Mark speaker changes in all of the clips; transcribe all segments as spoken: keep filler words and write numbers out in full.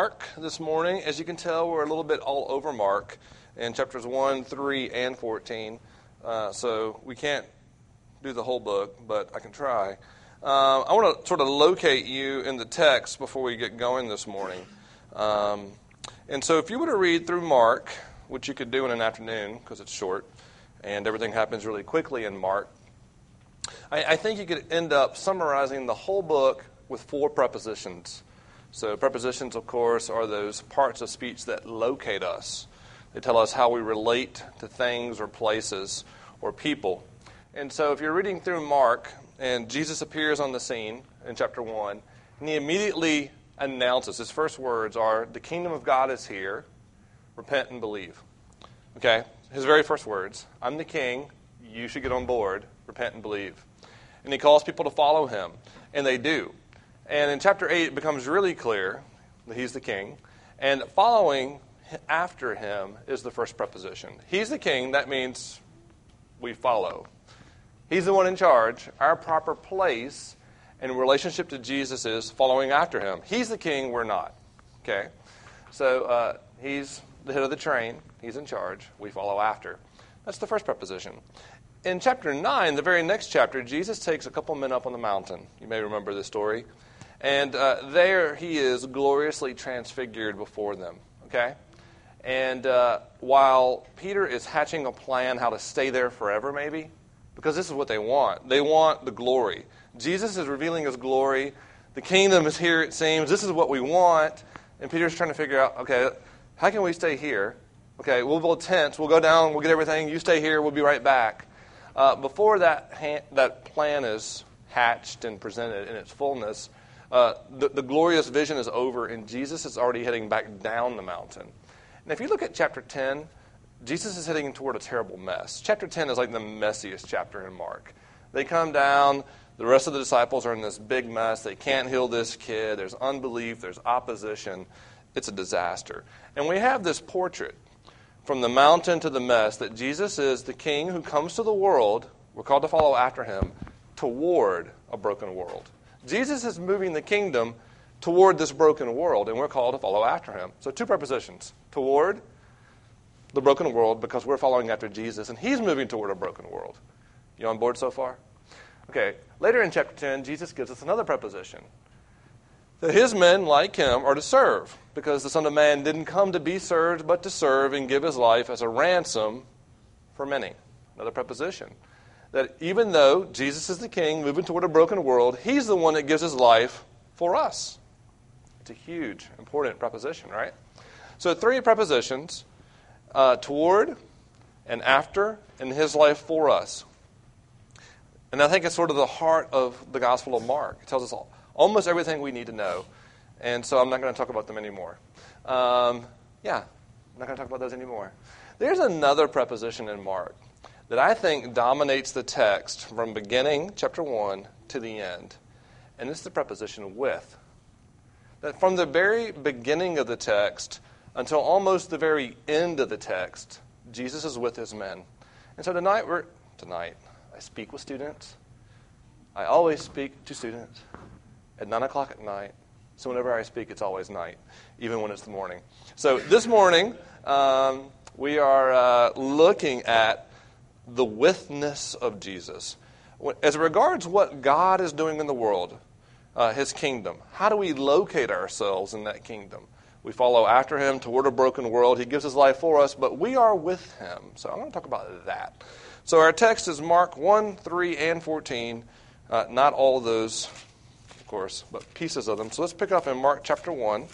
Speaker 1: Mark this morning. As you can tell, we're a little bit all over Mark in chapters one, three, and fourteen. Uh, so we can't do the whole book, but I can try. Uh, I want to sort of locate you in the text before we get going this morning. Um, and so if you were to read through Mark, which you could do in an afternoon because it's short, and everything happens really quickly in Mark, I, I think you could end up summarizing the whole book with four prepositions. So prepositions, of course, are those parts of speech that locate us. They tell us how we relate to things or places or people. And so if you're reading through Mark, and Jesus appears on the scene in chapter one, and he immediately announces, his first words are, the kingdom of God is here, repent and believe. Okay? His very first words, I'm the king, you should get on board, repent and believe. And he calls people to follow him, and they do. And in chapter eight, it becomes really clear that he's the king. And following after him is the first preposition. He's the king. That means we follow. He's the one in charge. Our proper place in relationship to Jesus is following after him. He's the king. We're not. Okay? So uh, he's the head of the train. He's in charge. We follow after. That's the first preposition. In chapter nine, the very next chapter, Jesus takes a couple men up on the mountain. You may remember this story. And uh, there he is gloriously transfigured before them, okay? And uh, while Peter is hatching a plan how to stay there forever, maybe, because this is what they want. They want the glory. Jesus is revealing his glory. The kingdom is here, it seems. This is what we want. And Peter's trying to figure out, okay, how can we stay here? Okay, we'll build tents. We'll go down. We'll get everything. You stay here. We'll be right back. Uh, before that ha- that plan is hatched and presented in its fullness, Uh, the, the glorious vision is over, and Jesus is already heading back down the mountain. And if you look at chapter ten, Jesus is heading toward a terrible mess. Chapter ten is like the messiest chapter in Mark. They come down. The rest of the disciples are in this big mess. They can't heal this kid. There's unbelief. There's opposition. It's a disaster. And we have this portrait from the mountain to the mess that Jesus is the king who comes to the world, we're called to follow after him, toward a broken world. Jesus is moving the kingdom toward this broken world, and we're called to follow after him. So two prepositions. Toward the broken world, because we're following after Jesus, and he's moving toward a broken world. You on board so far? Okay. Later in chapter ten, Jesus gives us another preposition. That his men, like him, are to serve, because the Son of Man didn't come to be served, but to serve and give his life as a ransom for many. Another preposition. That even though Jesus is the king moving toward a broken world, he's the one that gives his life for us. It's a huge, important preposition, right? So three prepositions, uh, toward and after, and his life for us. And I think it's sort of the heart of the Gospel of Mark. It tells us all, almost everything we need to know. And so I'm not going to talk about them anymore. Um, yeah, I'm not going to talk about those anymore. There's another preposition in Mark that I think dominates the text from beginning, chapter one, to the end. And it's the preposition with. That from the very beginning of the text until almost the very end of the text, Jesus is with his men. And so tonight, we're tonight, I speak with students. I always speak to students at nine o'clock at night. So whenever I speak, it's always night, even when it's the morning. So this morning, um, we are uh, looking at the withness of Jesus. As regards what God is doing in the world, uh, his kingdom, how do we locate ourselves in that kingdom? We follow after him toward a broken world. He gives his life for us, but we are with him. So I want to talk about that. So our text is Mark one, three, and fourteen. Uh, not all of those, of course, but pieces of them. So let's pick up in Mark chapter one,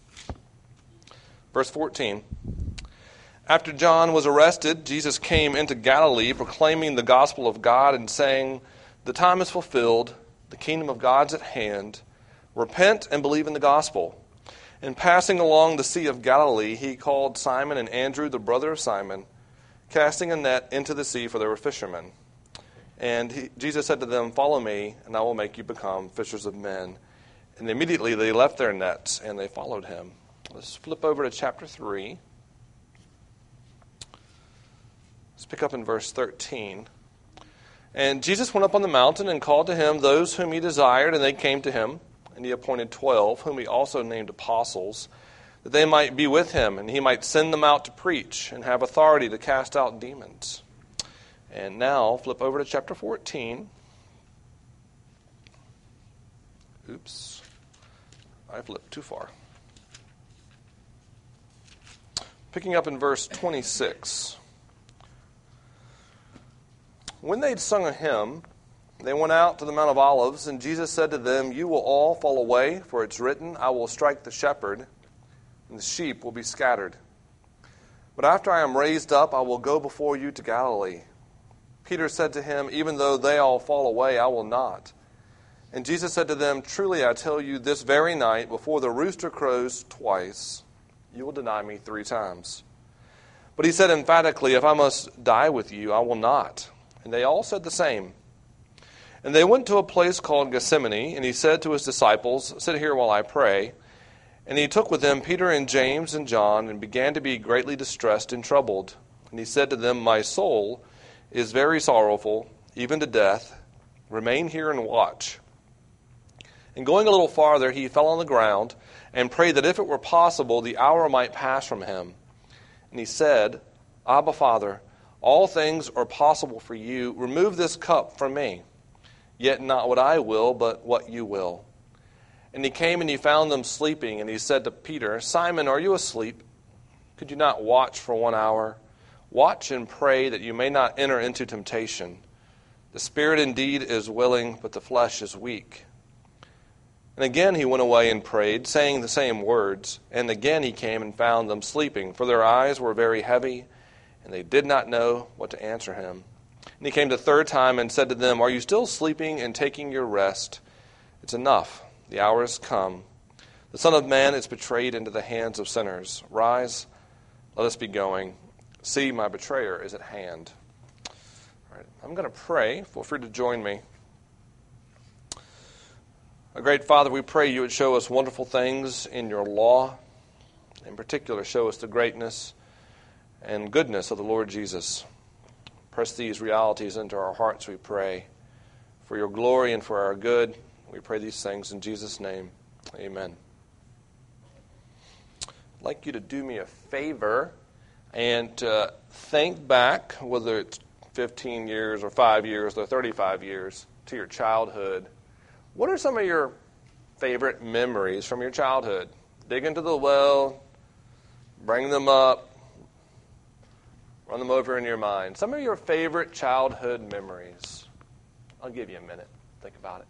Speaker 1: verse fourteen. After John was arrested, Jesus came into Galilee proclaiming the gospel of God and saying, the time is fulfilled, the kingdom of God's at hand. Repent and believe in the gospel. And passing along the Sea of Galilee, he called Simon and Andrew, the brother of Simon, casting a net into the sea, for they were fishermen. And he, Jesus said to them, follow me, and I will make you become fishers of men. And immediately they left their nets, and they followed him. Let's flip over to chapter three. Let's pick up in verse thirteen. And Jesus went up on the mountain and called to him those whom he desired, and they came to him. And he appointed twelve, whom he also named apostles, that they might be with him, and he might send them out to preach and have authority to cast out demons. And now, flip over to chapter fourteen. Oops, I flipped too far. Picking up in verse twenty-six. When they'd sung a hymn, they went out to the Mount of Olives, and Jesus said to them, "You will all fall away, for it's written, I will strike the shepherd, and the sheep will be scattered. But after I am raised up, I will go before you to Galilee." Peter said to him, "Even though they all fall away, I will not." And Jesus said to them, "Truly I tell you, this very night, before the rooster crows twice, you will deny me three times." But he said emphatically, "If I must die with you, I will not." And they all said the same. And they went to a place called Gethsemane, and he said to his disciples, "Sit here while I pray." And he took with him Peter and James and John, and began to be greatly distressed and troubled. And he said to them, "My soul is very sorrowful, even to death. Remain here and watch." And going a little farther, he fell on the ground and prayed that if it were possible, the hour might pass from him. And he said, "Abba, Father, all things are possible for you. Remove this cup from me. Yet not what I will, but what you will." And he came and he found them sleeping, and he said to Peter, "Simon, are you asleep? Could you not watch for one hour? Watch and pray that you may not enter into temptation. The spirit indeed is willing, but the flesh is weak." And again he went away and prayed, saying the same words. And again he came and found them sleeping, for their eyes were very heavy, and they did not know what to answer him. And he came the third time and said to them, "Are you still sleeping and taking your rest? It's enough. The hour has come. The Son of Man is betrayed into the hands of sinners. Rise, let us be going. See, my betrayer is at hand." All right, I'm going to pray. Feel free to join me. Our great Father, we pray you would show us wonderful things in your law. In particular, show us the greatness and goodness of the Lord Jesus. Press these realities into our hearts, we pray. For your glory and for our good, we pray these things in Jesus' name. Amen. I'd like you to do me a favor and uh, think back, whether it's fifteen years or five years or thirty-five years, to your childhood. What are some of your favorite memories from your childhood? Dig into the well, bring them up, run them over in your mind. Some of your favorite childhood memories. I'll give you a minute. Think about it.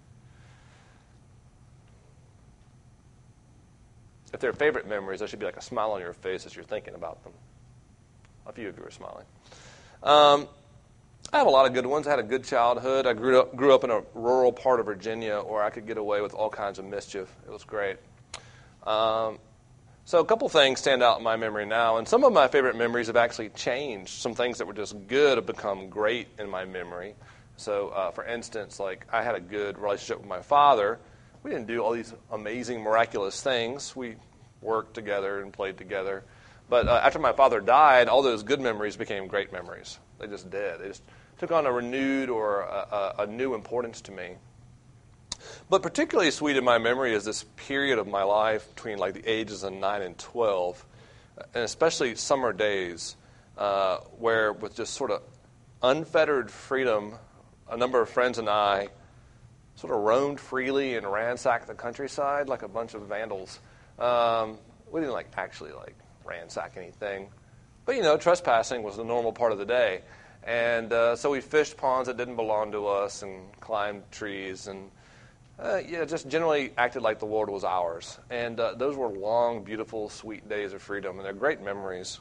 Speaker 1: If they're favorite memories, there should be like a smile on your face as you're thinking about them. A few of you are smiling. Um, I have a lot of good ones. I had a good childhood. I grew up grew up in a rural part of Virginia where I could get away with all kinds of mischief. It was great. Um, so a couple things stand out in my memory now, and some of my favorite memories have actually changed. Some things that were just good have become great in my memory. So, uh, for instance, like I had a good relationship with my father. We didn't do all these amazing, miraculous things. We worked together and played together. But uh, after my father died, all those good memories became great memories. They just did. They just took on a renewed or a, a, a new importance to me. But particularly sweet in my memory is this period of my life between like the ages of nine and twelve, and especially summer days, uh, where with just sort of unfettered freedom, a number of friends and I sort of roamed freely and ransacked the countryside like a bunch of vandals. Um, we didn't like actually like ransack anything, but you know, trespassing was the normal part of the day, and uh, so we fished ponds that didn't belong to us and climbed trees and uh, yeah, just generally acted like the world was ours. And uh, those were long, beautiful, sweet days of freedom, and they're great memories.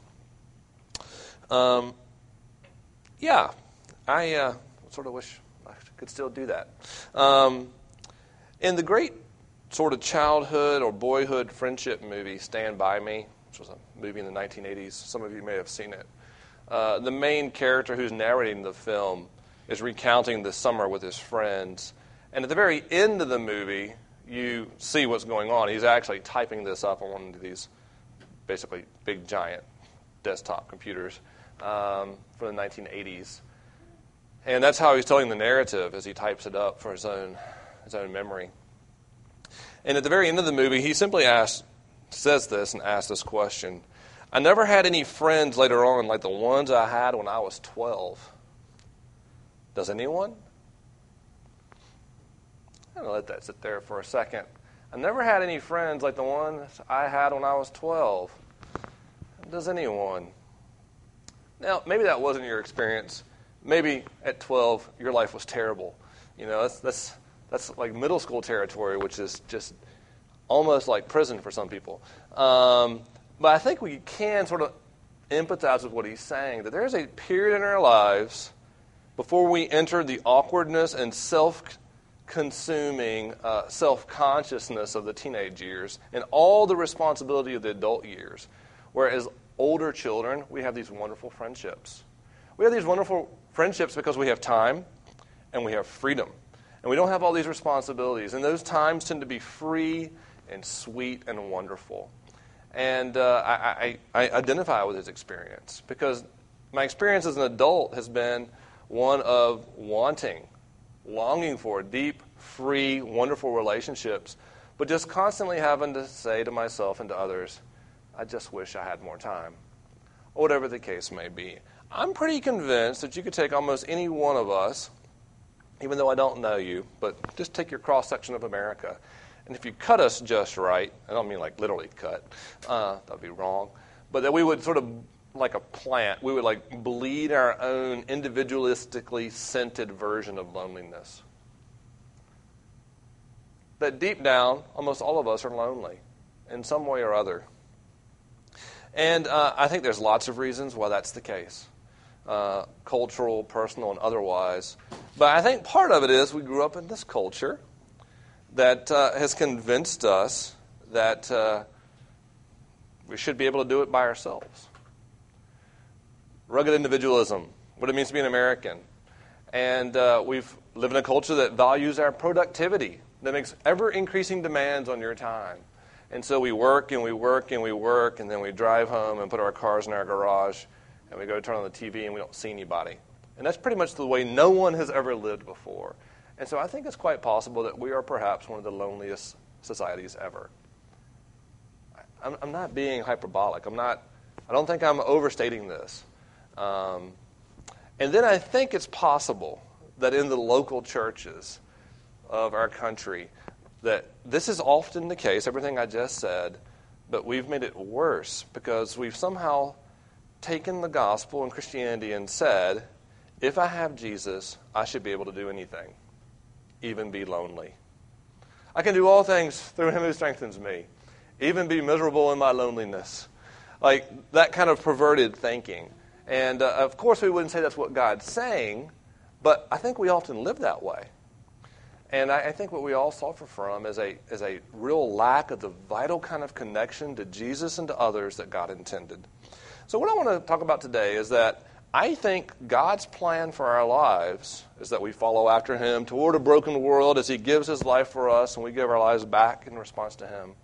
Speaker 1: Um, yeah, I uh, sort of wish I could still do that. Um, in the great sort of childhood or boyhood friendship movie, Stand By Me, which was a movie in the nineteen eighties, some of you may have seen it, uh, the main character who's narrating the film is recounting the summer with his friends. And at the very end of the movie, you see what's going on. He's actually typing this up on one of these basically big, giant desktop computers um, from the nineteen eighties. And that's how he's telling the narrative as he types it up for his own his own memory. And at the very end of the movie, he simply asks says this and asks this question. I never had any friends later on like the ones I had when I was twelve. Does anyone? I'm going to let that sit there for a second. I never had any friends like the ones I had when I was twelve. Does anyone? Now, maybe that wasn't your experience. Maybe at twelve, your life was terrible. You know, that's that's that's like middle school territory, which is just almost like prison for some people. Um, but I think we can sort of empathize with what he's saying, that there's a period in our lives before we enter the awkwardness and self-consuming uh, self-consciousness of the teenage years and all the responsibility of the adult years, where as older children, we have these wonderful friendships. We have these wonderful friendships because we have time and we have freedom. And we don't have all these responsibilities. And those times tend to be free and sweet and wonderful. And uh, I, I, I identify with his experience because my experience as an adult has been one of wanting, longing for deep, free, wonderful relationships, but just constantly having to say to myself and to others, I just wish I had more time, or whatever the case may be. I'm pretty convinced that you could take almost any one of us, even though I don't know you, but just take your cross-section of America, and if you cut us just right, I don't mean like literally cut, uh, that would be wrong, but that we would sort of, like a plant, we would like bleed our own individualistically scented version of loneliness. That deep down, almost all of us are lonely in some way or other. And uh, I think there's lots of reasons why that's the case. Uh, cultural, personal, and otherwise. But I think part of it is we grew up in this culture that uh, has convinced us that uh, we should be able to do it by ourselves. Rugged individualism, what it means to be an American. And uh, we've lived in a culture that values our productivity, that makes ever-increasing demands on your time. And so we work and we work and we work, and then we drive home and put our cars in our garage, and we go turn on the T V and we don't see anybody. And that's pretty much the way no one has ever lived before. And so I think it's quite possible that we are perhaps one of the loneliest societies ever. I'm, I'm not being hyperbolic. I'm not. I don't think I'm overstating this. Um, and then I think it's possible that in the local churches of our country, that this is often the case, everything I just said, but we've made it worse because we've somehow taken the gospel and Christianity and said, if I have Jesus, I should be able to do anything, even be lonely. I can do all things through him who strengthens me, even be miserable in my loneliness. Like that kind of perverted thinking. And uh, of course we wouldn't say that's what God's saying, but I think we often live that way. And I, I think what we all suffer from is a is a real lack of the vital kind of connection to Jesus and to others that God intended. So what I want to talk about today is that I think God's plan for our lives is that we follow after him toward a broken world as he gives his life for us and we give our lives back in response to him.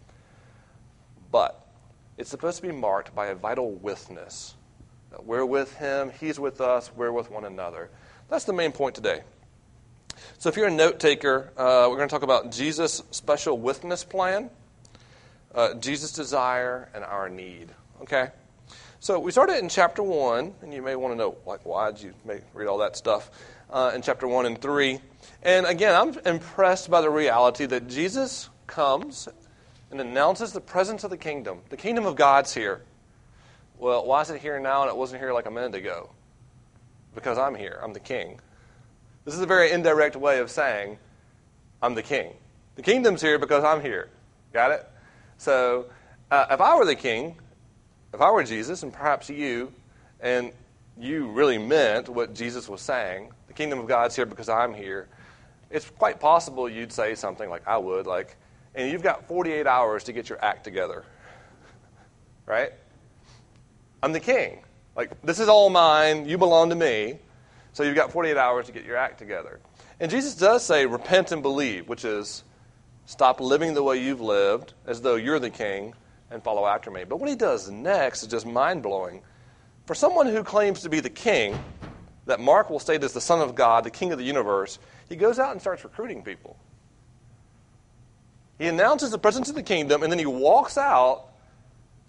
Speaker 1: But it's supposed to be marked by a vital withness. We're with him, he's with us, we're with one another. That's the main point today. So if you're a note taker, uh, we're going to talk about Jesus' special witness plan, uh, Jesus' desire, and our need. Okay? So we started in chapter one, and you may want to know, like, why did you may read all that stuff uh, in chapter one and three. And again, I'm impressed by the reality that Jesus comes and announces the presence of the kingdom. The kingdom of God's here. Well, why is it here now and it wasn't here like a minute ago? Because I'm here. I'm the king. This is a very indirect way of saying, I'm the king. The kingdom's here because I'm here. Got it? So, uh, if I were the king, if I were Jesus, and perhaps you, and you really meant what Jesus was saying, the kingdom of God's here because I'm here, it's quite possible you'd say something like I would, like, and you've got forty-eight hours to get your act together. Right? I'm the king. Like, this is all mine. You belong to me. So you've got forty-eight hours to get your act together. And Jesus does say, repent and believe, which is stop living the way you've lived as though you're the king and follow after me. But what he does next is just mind-blowing. For someone who claims to be the king, that Mark will state as the Son of God, the King of the universe, he goes out and starts recruiting people. He announces the presence of the kingdom, and then he walks out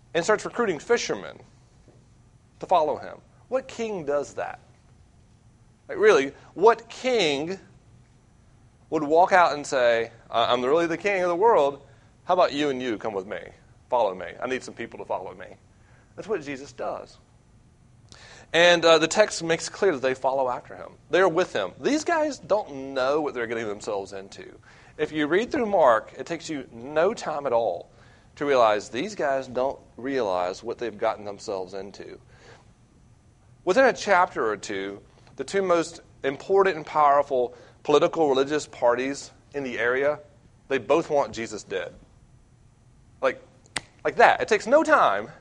Speaker 1: and starts recruiting fishermen to follow him. What king does that? Like really, what king would walk out and say, I'm really the king of the world. How about you and you come with me? Follow me. I need some people to follow me. That's what Jesus does. And uh, the text makes clear that they follow after him. They're with him. These guys don't know what they're getting themselves into. If you read through Mark, it takes you no time at all to realize these guys don't realize what they've gotten themselves into. Within a chapter or two, the two most important and powerful political religious parties in the area, they both want Jesus dead. Like, like that. It takes no time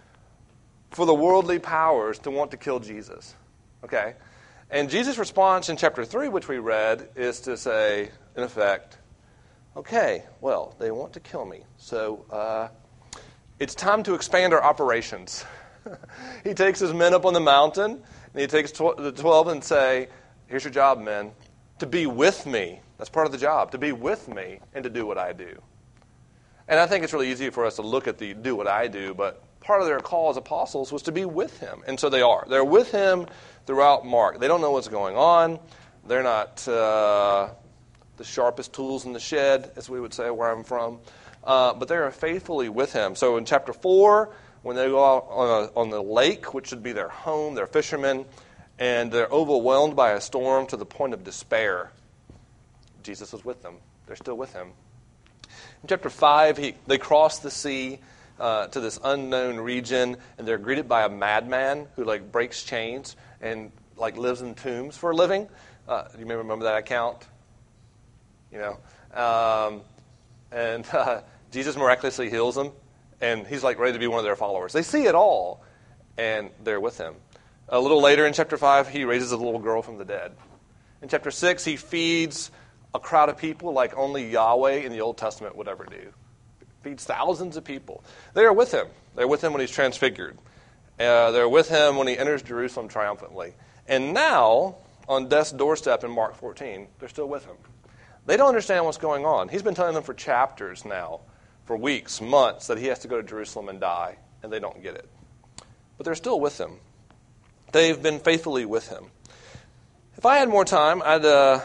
Speaker 1: for the worldly powers to want to kill Jesus. Okay? And Jesus' response in chapter three, which we read, is to say, in effect, okay, well, they want to kill me, so uh, it's time to expand our operations. He takes his men up on the mountain, and he takes tw- the twelve and say, here's your job, men, to be with me. That's part of the job, to be with me and to do what I do. And I think it's really easy for us to look at the do what I do, but part of their call as apostles was to be with him. And so they are. They're with him throughout Mark. They don't know what's going on. They're not uh, the sharpest tools in the shed, as we would say where I'm from. Uh, but they are faithfully with him. So in chapter four, when they go out on, a, on the lake, which should be their home, they're fishermen, and they're overwhelmed by a storm to the point of despair, Jesus is with them. They're still with him. In chapter five, he, they cross the sea uh, to this unknown region, and they're greeted by a madman who like breaks chains and like lives in tombs for a living. Uh, you may remember that account. You know, um, and uh, Jesus miraculously heals him, and he's like ready to be one of their followers. They see it all, and they're with him. A little later in chapter five, he raises a little girl from the dead. In chapter six, he feeds a crowd of people like only Yahweh in the Old Testament would ever do. Feeds thousands of people. They are with him. They're with him when he's transfigured. Uh, they're with him when he enters Jerusalem triumphantly. And now, on death's doorstep in Mark fourteen, they're still with him. They don't understand what's going on. He's been telling them for chapters now, for weeks, months, that he has to go to Jerusalem and die, and they don't get it. But they're still with him. They've been faithfully with him. If I had more time, I'd uh,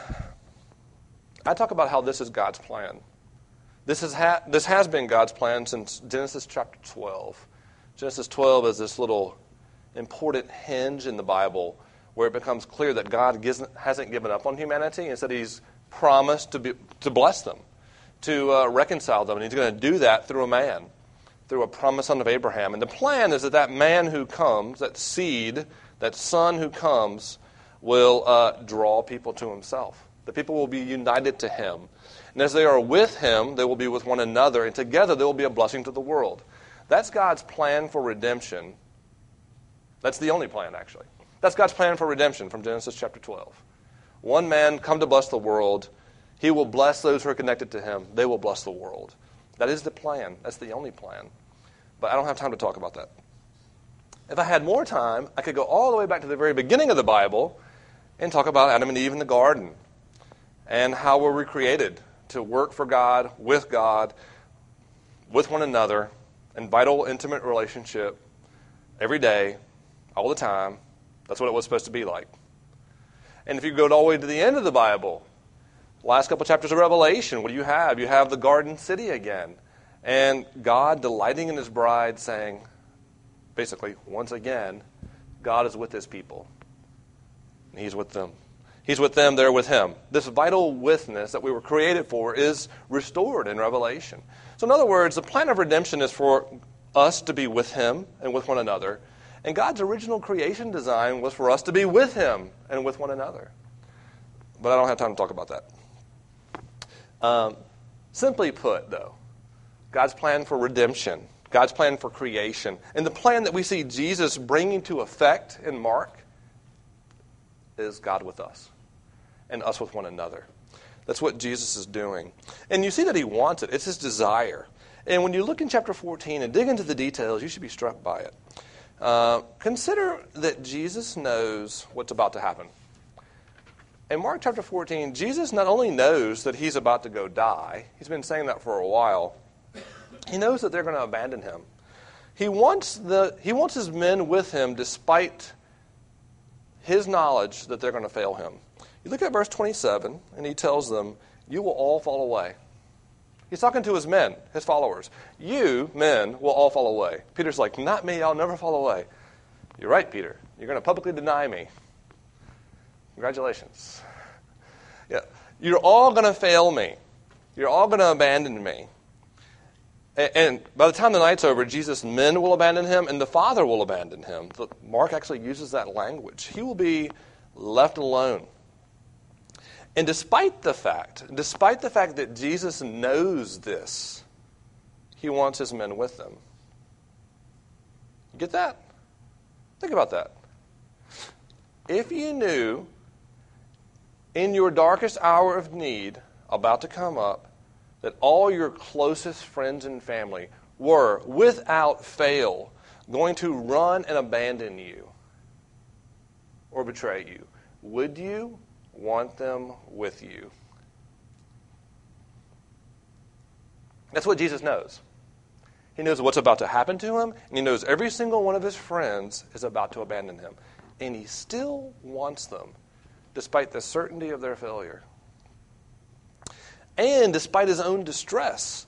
Speaker 1: I'd talk about how this is God's plan. This has ha- this has been God's plan since Genesis chapter twelve. Genesis twelve is this little important hinge in the Bible where it becomes clear that God gives, hasn't given up on humanity. Instead, he's promised to be, to bless them, to uh, reconcile them. And he's going to do that through a man, through a promised son of Abraham. And the plan is that that man who comes, that seed, that son who comes, will uh, draw people to himself. The people will be united to him. And as they are with him, they will be with one another. And together, they will be a blessing to the world. That's God's plan for redemption. That's the only plan, actually. That's God's plan for redemption from Genesis chapter twelve. One man come to bless the world. He will bless those who are connected to him. They will bless the world. That is the plan. That's the only plan. But I don't have time to talk about that. If I had more time, I could go all the way back to the very beginning of the Bible and talk about Adam and Eve in the garden and how we're recreated to work for God, with God, with one another, in vital, intimate relationship every day, all the time. That's what it was supposed to be like. And if you go all the way to the end of the Bible, last couple chapters of Revelation, what do you have? You have the garden city again. And God delighting in his bride saying, basically, once again, God is with his people. And he's with them. He's with them, they're with him. This vital witness that we were created for is restored in Revelation. So in other words, the plan of redemption is for us to be with him and with one another. And God's original creation design was for us to be with him and with one another. But I don't have time to talk about that. Um, simply put, though, God's plan for redemption, God's plan for creation, and the plan that we see Jesus bringing to effect in Mark is God with us and us with one another. That's what Jesus is doing. And you see that he wants it. It's his desire. And when you look in chapter fourteen and dig into the details, you should be struck by it. Uh, consider that Jesus knows what's about to happen. In Mark chapter fourteen, Jesus not only knows that he's about to go die, he's been saying that for a while, he knows that they're going to abandon him. He wants the he wants his men with him despite his knowledge that they're going to fail him. You look at verse twenty-seven, and he tells them, you will all fall away. He's talking to his men, his followers. You, men, will all fall away. Peter's like, not me, I'll never fall away. You're right, Peter. You're going to publicly deny me. Congratulations. Yeah, you're all going to fail me. You're all going to abandon me. And, and by the time the night's over, Jesus' men will abandon him, and the Father will abandon him. Mark actually uses that language. He will be left alone. And despite the fact, despite the fact that Jesus knows this, he wants his men with them. You get that? Think about that. If you knew in your darkest hour of need about to come up that all your closest friends and family were, without fail, going to run and abandon you or betray you, would you want them with you? That's what Jesus knows. He knows what's about to happen to him, and he knows every single one of his friends is about to abandon him. And he still wants them, despite the certainty of their failure. And despite his own distress.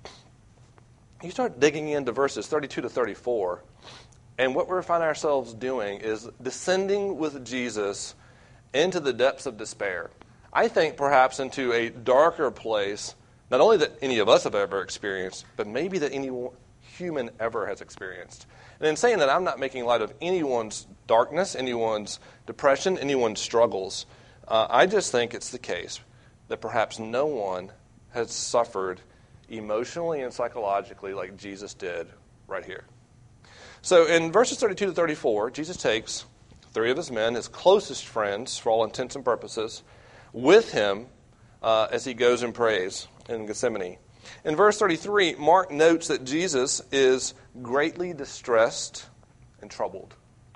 Speaker 1: You start digging into verses thirty-two to thirty-four, and what we find ourselves doing is descending with Jesus into the depths of despair. I think perhaps into a darker place, not only that any of us have ever experienced, but maybe that any human ever has experienced. And in saying that, I'm not making light of anyone's darkness, anyone's depression, anyone's struggles. Uh, I just think it's the case that perhaps no one has suffered emotionally and psychologically like Jesus did right here. So in verses thirty-two to thirty-four, Jesus takes three of his men, his closest friends, for all intents and purposes, with him uh, as he goes and prays in Gethsemane. In verse thirty-three, Mark notes that Jesus is greatly distressed and troubled.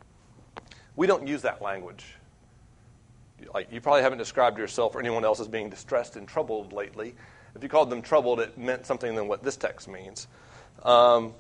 Speaker 1: We don't use that language. Like, you probably haven't described yourself or anyone else as being distressed and troubled lately. If you called them troubled, it meant something than what this text means. Um,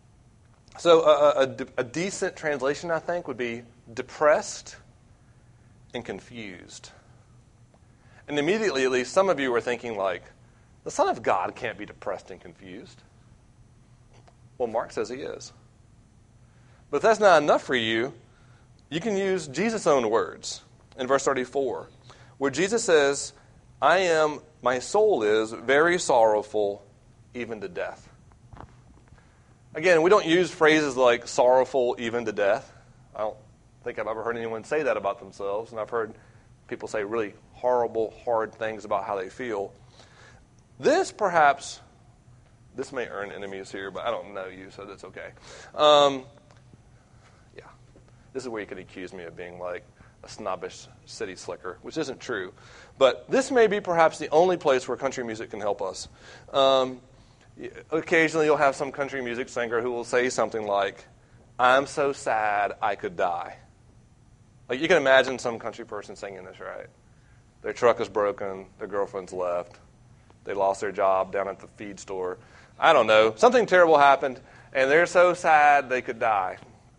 Speaker 1: so a, a, a decent translation, I think, would be depressed and confused. And immediately, at least, some of you were thinking, like, the Son of God can't be depressed and confused. Well, Mark says he is. But if that's not enough for you, you can use Jesus' own words in verse thirty-four, where Jesus says, I am, my soul is very sorrowful, even to death. Again, we don't use phrases like sorrowful even to death. I don't think I've ever heard anyone say that about themselves, and I've heard people say really horrible, hard things about how they feel. This perhaps, this may earn enemies here, but I don't know you, so that's okay. Um, yeah, this is where you could accuse me of being like a snobbish city slicker, which isn't true. But this may be perhaps the only place where country music can help us. Um, occasionally you'll have some country music singer who will say something like, I'm so sad I could die. Like, you can imagine some country person singing this, right? Their truck is broken, their girlfriend's left, they lost their job down at the feed store. I don't know. Something terrible happened, and they're so sad they could die.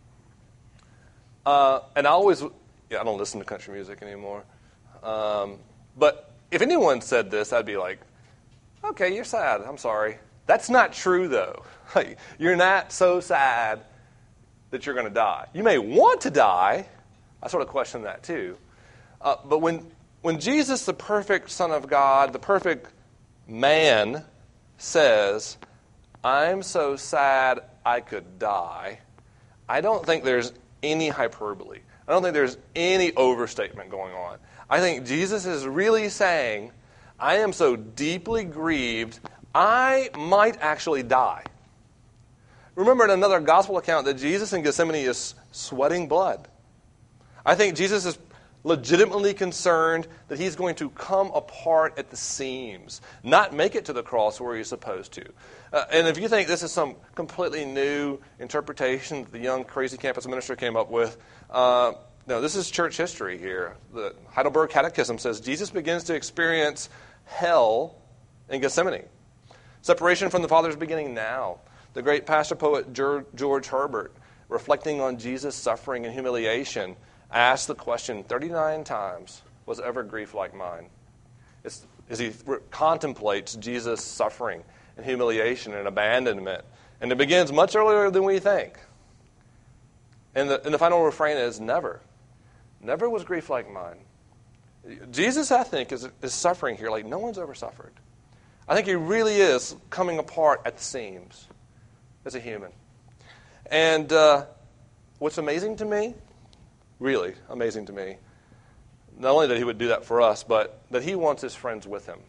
Speaker 1: Uh, and I always, yeah, I don't listen to country music anymore. Um, but if anyone said this, I'd be like, okay, you're sad. I'm sorry. That's not true, though. Like, you're not so sad that you're going to die. You may want to die. I sort of question that, too. Uh, but when when Jesus, the perfect Son of God, the perfect man, says, I'm so sad I could die, I don't think there's any hyperbole. I don't think there's any overstatement going on. I think Jesus is really saying, I am so deeply grieved, I might actually die. Remember in another gospel account that Jesus in Gethsemane is sweating blood. I think Jesus is legitimately concerned that he's going to come apart at the seams, not make it to the cross where he's supposed to. Uh, and if you think this is some completely new interpretation that the young crazy campus minister came up with, uh, no, this is church history here. The Heidelberg Catechism says Jesus begins to experience hell in Gethsemane. Separation from the Father is beginning now. The great pastor poet George Herbert, reflecting on Jesus' suffering and humiliation, asked the question thirty-nine times, was ever grief like mine? It's, as he re- contemplates Jesus' suffering and humiliation and abandonment. And it begins much earlier than we think. And the, and the final refrain is, never. Never was grief like mine. Jesus, I think, is, is suffering here like no one's ever suffered. I think he really is coming apart at the seams as a human. And uh, what's amazing to me, really amazing to me, not only that he would do that for us, but that he wants his friends with him.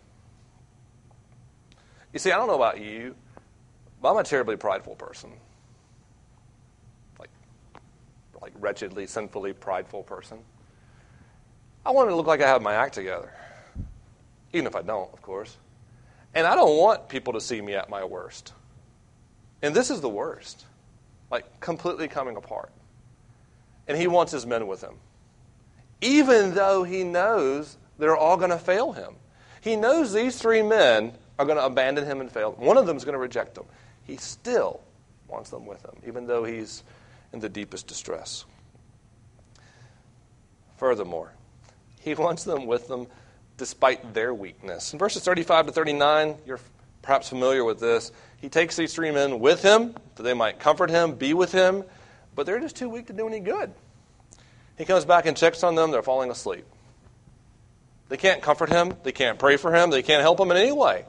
Speaker 1: You see, I don't know about you, but I'm a terribly prideful person. Like, like wretchedly, sinfully prideful person. I want to look like I have my act together. Even if I don't, of course. And I don't want people to see me at my worst. And this is the worst. Like, completely coming apart. And he wants his men with him. Even though he knows they're all going to fail him. He knows these three men are going to abandon him and fail. One of them is going to reject him. He still wants them with him, even though he's in the deepest distress. Furthermore, he wants them with them despite their weakness. In verses thirty-five to thirty-nine, you're perhaps familiar with this. He takes these three men with him, that they might comfort him, be with him, but they're just too weak to do any good. He comes back and checks on them. They're falling asleep. They can't comfort him. They can't pray for him. They can't help him in any way.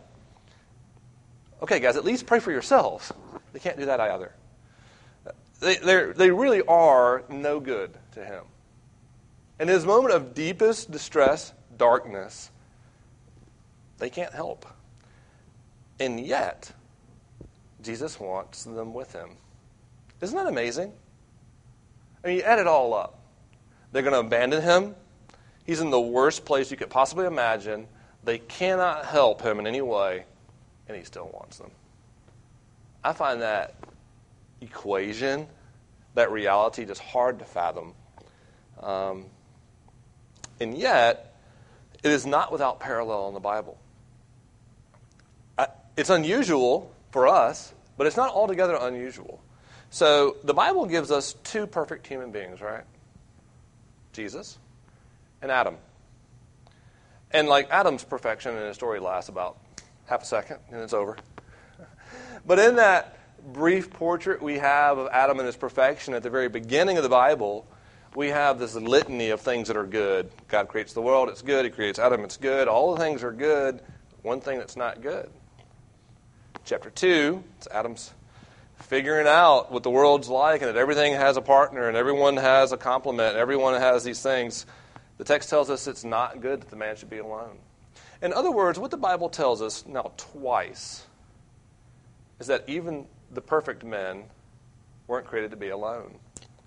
Speaker 1: Okay, guys, at least pray for yourselves. They can't do that either. They they really are no good to him. In his moment of deepest distress, darkness, they can't help. And yet, Jesus wants them with him. Isn't that amazing? I mean, you add it all up. They're going to abandon him. He's in the worst place you could possibly imagine. They cannot help him in any way, and he still wants them. I find that equation, that reality, just hard to fathom. Um, and yet, it is not without parallel in the Bible. I, it's unusual for us, but it's not altogether unusual. So the Bible gives us two perfect human beings, right? Jesus and Adam. And like Adam's perfection in his story lasts about half a second, and it's over. But in that brief portrait we have of Adam and his perfection at the very beginning of the Bible, we have this litany of things that are good. God creates the world, it's good. He creates Adam, it's good. All the things are good. One thing that's not good. Chapter two, it's Adam's figuring out what the world's like and that everything has a partner and everyone has a complement and everyone has these things. The text tells us it's not good that the man should be alone. In other words, what the Bible tells us now twice is that even the perfect men weren't created to be alone.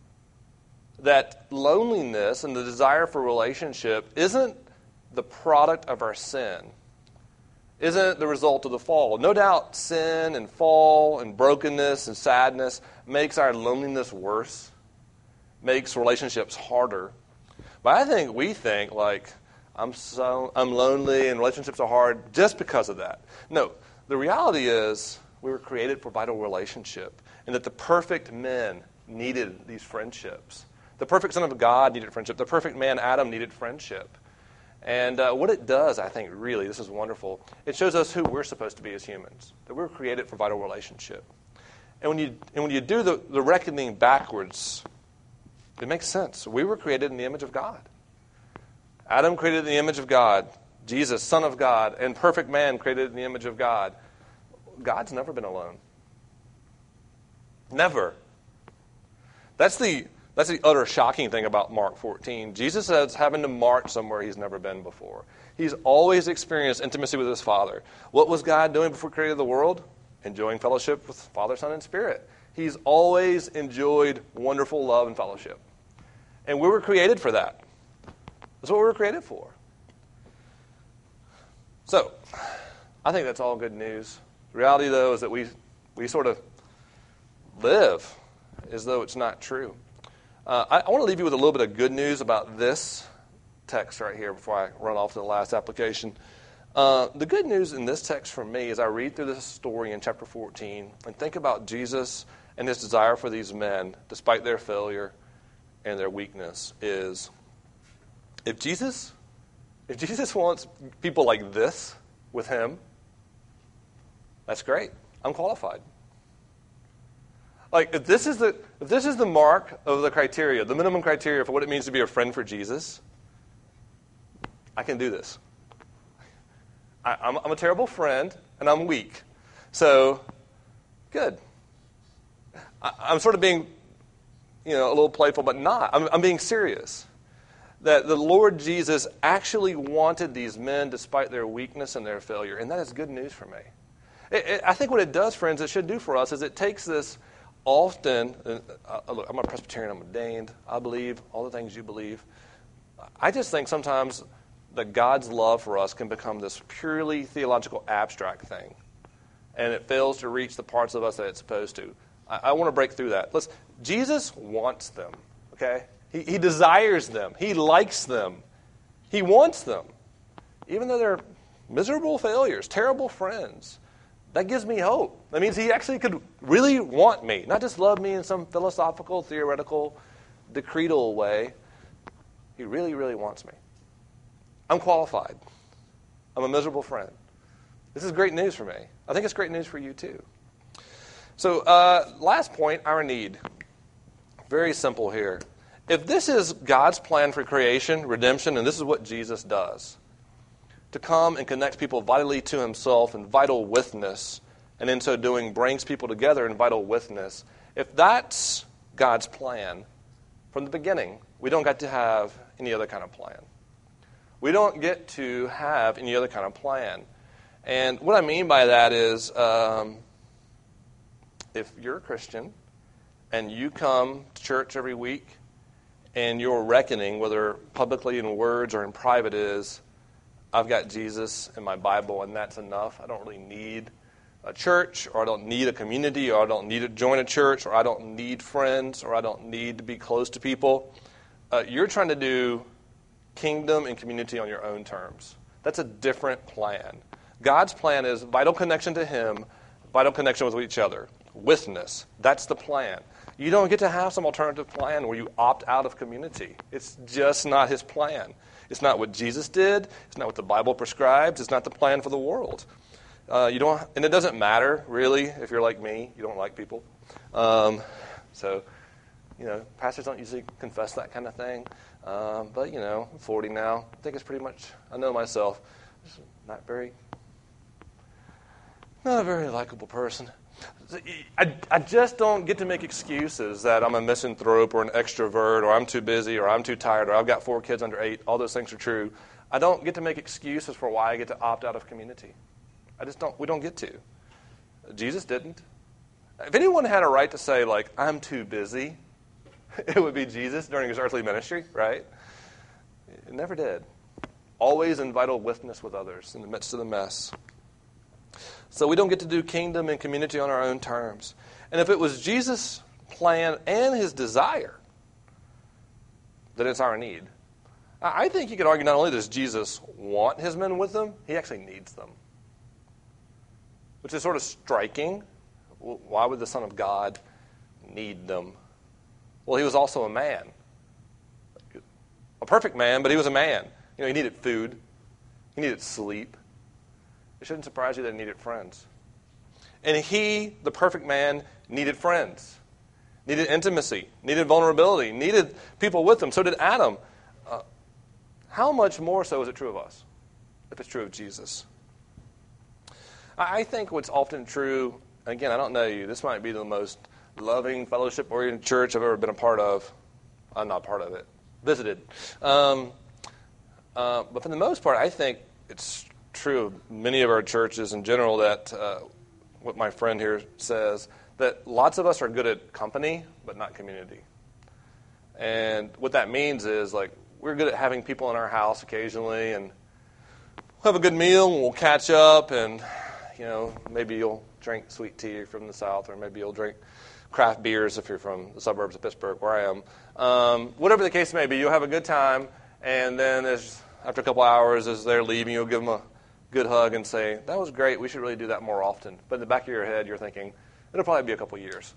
Speaker 1: That loneliness and the desire for relationship isn't the product of our sin, isn't the result of the fall. No doubt sin and fall and brokenness and sadness makes our loneliness worse, makes relationships harder. But I think we think like, I'm so I'm lonely and relationships are hard just because of that. No, the reality is we were created for vital relationship, and that the perfect men needed these friendships. The perfect Son of God needed friendship. The perfect man, Adam, needed friendship. And uh, what it does, I think, really, this is wonderful, it shows us who we're supposed to be as humans, that we're created for vital relationship. And when you and when you do the, the reckoning backwards, it makes sense. We were created in the image of God. Adam created in the image of God. Jesus, Son of God, and perfect man created in the image of God. God's never been alone. Never. That's the that's the utter shocking thing about Mark fourteen. Jesus is having to march somewhere he's never been before. He's always experienced intimacy with his Father. What was God doing before he created the world? Enjoying fellowship with Father, Son, and Spirit. He's always enjoyed wonderful love and fellowship. And we were created for that. That's what we were created for. So, I think that's all good news. The reality, though, is that we we sort of live as though it's not true. Uh, I, I want to leave you with a little bit of good news about this text right here before I run off to the last application. Uh, the good news in this text for me, as I read through this story in chapter fourteen and think about Jesus and his desire for these men, despite their failure and their weakness, is if Jesus, if Jesus wants people like this with him, that's great. I'm qualified. Like, if this is the if this is the mark of the criteria, the minimum criteria for what it means to be a friend for Jesus, I can do this. I, I'm, I'm a terrible friend, and I'm weak. So, good. I, I'm sort of being, you know, a little playful, but not. I'm, I'm being serious. That the Lord Jesus actually wanted these men despite their weakness and their failure, and that is good news for me. It, it, I think what it does, friends, it should do for us is it takes this often, uh, look, I'm a Presbyterian, I'm ordained, I believe all the things you believe. I just think sometimes that God's love for us can become this purely theological abstract thing, and it fails to reach the parts of us that it's supposed to. I, I want to break through that. Let's, Jesus wants them, okay? He, he desires them. He likes them. He wants them. Even though they're miserable failures, terrible friends. That gives me hope. That means he actually could really want me, not just love me in some philosophical, theoretical, decretal way. He really, really wants me. I'm qualified. I'm a miserable friend. This is great news for me. I think it's great news for you too. So, uh, last point, our need. Very simple here. If this is God's plan for creation, redemption, and this is what Jesus does, to come and connect people vitally to himself in vital witness, and in so doing brings people together in vital witness. If that's God's plan from the beginning, we don't get to have any other kind of plan. We don't get to have any other kind of plan. And what I mean by that is, um, if you're a Christian and you come to church every week and your reckoning, whether publicly in words or in private, is, I've got Jesus and my Bible, and that's enough. I don't really need a church, or I don't need a community, or I don't need to join a church, or I don't need friends, or I don't need to be close to people. Uh, you're trying to do kingdom and community on your own terms. That's a different plan. God's plan is vital connection to him, vital connection with each other. Witness. That's the plan. You don't get to have some alternative plan where you opt out of community. It's just not his plan. It's not what Jesus did. It's not what the Bible prescribes. It's not the plan for the world. Uh, you don't, and it doesn't matter, really, if you're like me. You don't like people. Um, so, you know, pastors don't usually confess that kind of thing. Um, but, you know, I'm forty now. I think it's pretty much, I know myself. Just not very, not a very likable person. I, I just don't get to make excuses that I'm a misanthrope or an extrovert or I'm too busy or I'm too tired or I've got four kids under eight. All those things are true. I don't get to make excuses for why I get to opt out of community. I just don't. We don't get to. Jesus didn't. If anyone had a right to say, like, I'm too busy, it would be Jesus during his earthly ministry, right? It never did. Always in vital witness with others in the midst of the mess. So we don't get to do kingdom and community on our own terms. And if it was Jesus' plan and his desire, then it's our need. I think you could argue not only does Jesus want his men with him, he actually needs them. Which is sort of striking. Why would the Son of God need them? Well, he was also a man. A perfect man, but he was a man. You know, he needed food. He needed sleep. It shouldn't surprise you that he needed friends. And he, the perfect man, needed friends, needed intimacy, needed vulnerability, needed people with him. So did Adam. Uh, how much more so is it true of us, if it's true of Jesus? I think what's often true, again, I don't know you, this might be the most loving, fellowship-oriented church I've ever been a part of. I'm not part of it. Visited. Um, uh, but for the most part, I think it's true of many of our churches in general that uh, what my friend here says, that lots of us are good at company, but not community. And what that means is, like, we're good at having people in our house occasionally, and we'll have a good meal, and we'll catch up, and, you know, maybe you'll drink sweet tea from the South, or maybe you'll drink craft beers if you're from the suburbs of Pittsburgh, where I am. Um, whatever the case may be, you'll have a good time, and then as, after a couple hours, as they're leaving, you'll give them a good hug and say, that was great, we should really do that more often. But in the back of your head, you're thinking, it'll probably be a couple years.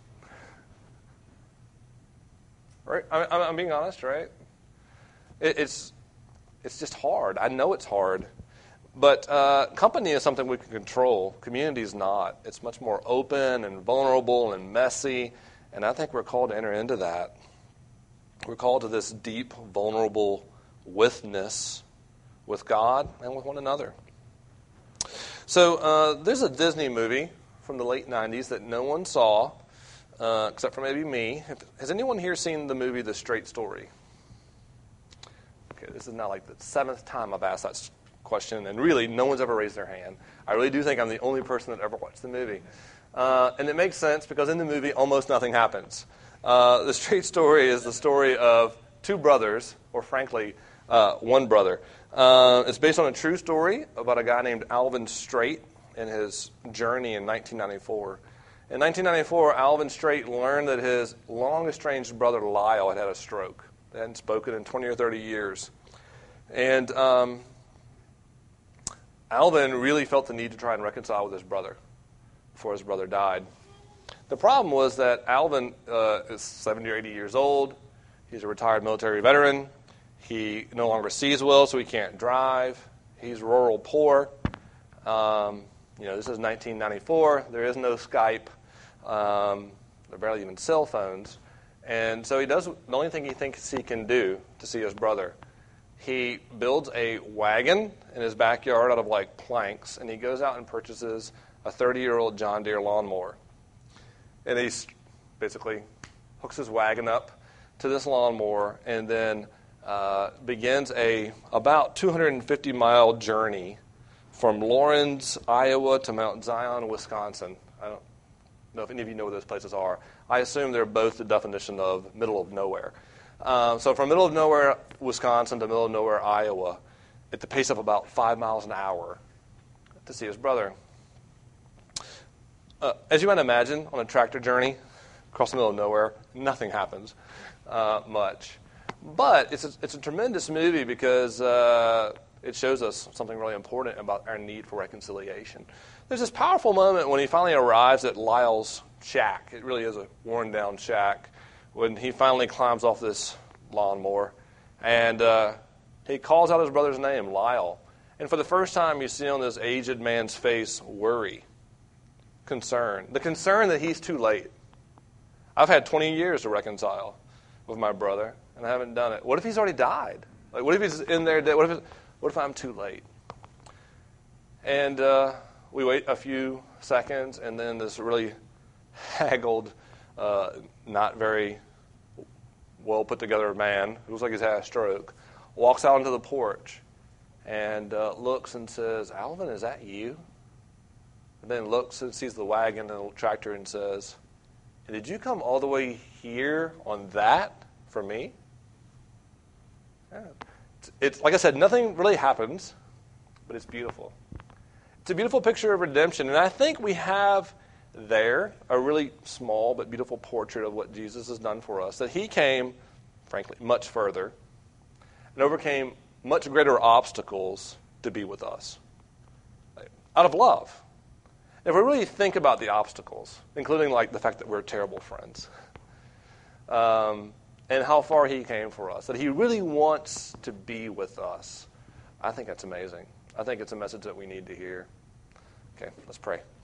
Speaker 1: Right? I'm, I'm being honest, right? It, it's it's just hard. I know it's hard. But uh, company is something we can control. Community is not. It's much more open and vulnerable and messy. And I think we're called to enter into that. We're called to this deep, vulnerable withness with God and with one another. So uh, there's a Disney movie from the late nineties that no one saw, uh, except for maybe me. Has anyone here seen the movie The Straight Story? Okay, this is now like the seventh time I've asked that question, and really no one's ever raised their hand. I really do think I'm the only person that ever watched the movie. Uh, and it makes sense because in the movie almost nothing happens. Uh, the Straight Story is the story of two brothers, or frankly, uh, one brother. Uh, it's based on a true story about a guy named Alvin Straight and his journey in nineteen ninety-four. In nineteen ninety-four, Alvin Straight learned that his long-estranged brother Lyle had had a stroke. They hadn't spoken in twenty or thirty years. And um, Alvin really felt the need to try and reconcile with his brother before his brother died. The problem was that Alvin uh, is seventy or eighty years old. He's a retired military veteran. He no longer sees well, so he can't drive. He's rural poor. Um, you know, this is nineteen ninety-four. There is no Skype. Um, there are barely even cell phones. And so he does the only thing he thinks he can do to see his brother. He builds a wagon in his backyard out of, like, planks, and he goes out and purchases a thirty-year-old John Deere lawnmower. And he basically hooks his wagon up to this lawnmower and then uh, begins a about two hundred fifty mile journey from Lawrence, Iowa to Mount Zion, Wisconsin. I don't know if any of you know where those places are. I assume they're both the definition of middle of nowhere. Um, so from middle of nowhere, Wisconsin, to middle of nowhere, Iowa, at the pace of about five miles an hour to see his brother. Uh, as you might imagine, on a tractor journey across the middle of nowhere, nothing happens uh, much. But it's a, it's a tremendous movie because uh, it shows us something really important about our need for reconciliation. There's this powerful moment when he finally arrives at Lyle's shack. It really is a worn-down shack. When he finally climbs off this lawnmower, and uh, he calls out his brother's name, Lyle. And for the first time, you see on this aged man's face worry, concern. The concern that he's too late. I've had twenty years to reconcile with my brother, and I haven't done it. What if he's already died? Like, what if he's in there dead? What if, what if I'm too late? And uh, we wait a few seconds, and then this really haggled, uh, not very well put together man, who looks like he's had a stroke, walks out onto the porch and uh, looks and says, "Alvin, is that you?" And then looks and sees the wagon and the tractor and says, "And did you come all the way here on that for me?" Yeah. It's, it's like I said, nothing really happens, but it's beautiful. It's a beautiful picture of redemption, and I think we have there a really small but beautiful portrait of what Jesus has done for us, that he came, frankly, much further and overcame much greater obstacles to be with us out of love. If we really think about the obstacles, including like the fact that we're terrible friends, um, and how far he came for us, that he really wants to be with us, I think that's amazing. I think it's a message that we need to hear. Okay, let's pray.